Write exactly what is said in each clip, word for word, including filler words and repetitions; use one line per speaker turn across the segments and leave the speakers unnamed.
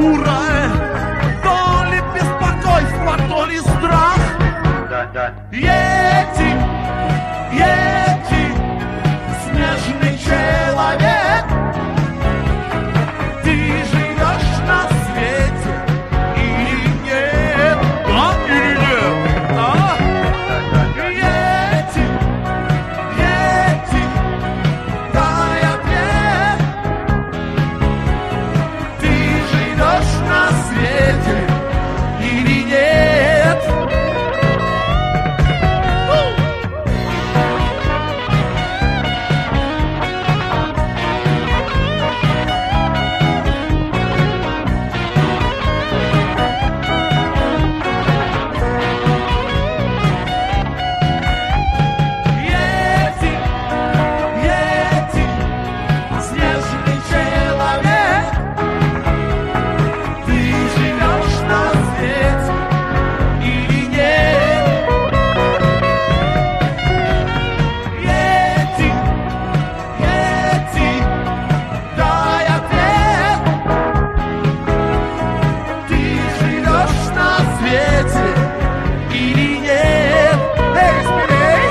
температура, то ли беспокойство, то ли страх.
Да, да.
Йети, Йети, снежный человек, ты живешь на свете или нет? Да или нет? Да? Йети, Йети, дай ответ. Ты живешь на свете или нет? Йети, Йети, снежный человек, ты живешь на свете или нет? Йети, Йети, дай ответ. Ты живешь на свете или нет? Эй, смелей!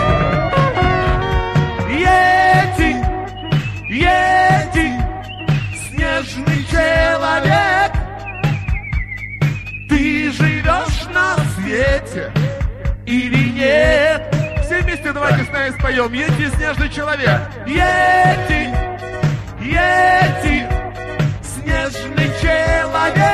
Йети, Йети, снежный человек, ты живешь на свете или нет? Все вместе давайте с нами споем. Йети, снежный человек. Йети, Йети, снежный человек.